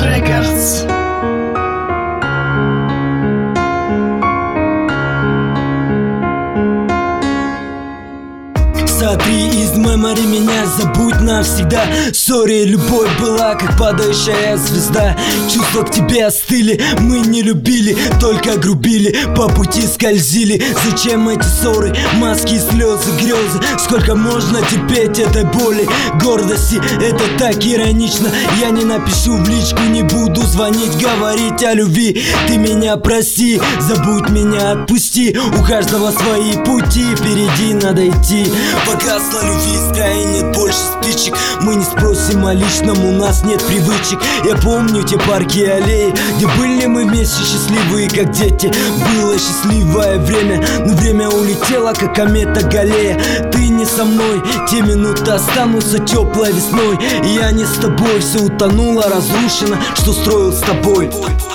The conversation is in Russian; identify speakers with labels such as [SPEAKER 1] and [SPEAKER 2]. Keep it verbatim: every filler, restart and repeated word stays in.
[SPEAKER 1] Records.
[SPEAKER 2] Сотри из мемори меня, забудь навсегда. Сори, любовь была как падающая звезда. Чувства к тебе остыли, мы не любили, только грубили, по пути скользили. Зачем эти ссоры, маски, слезы, грезы? Сколько можно терпеть этой боли, гордости? Это так иронично. Я не напишу в личку, не буду звонить, говорить о любви. Ты меня прости, забудь меня, отпусти. У каждого свои пути, впереди надо идти. Погасла любви, в стае нет больше спичек. Мы не спросим о личном, у нас нет привычек. Я помню те парки и аллеи, где были мы вместе счастливые, как дети. Было счастливое время, но время улетело, как комета Галлея. Ты не со мной, те минуты останутся теплой весной. И я не с тобой, все утонуло, разрушено, что строил с тобой.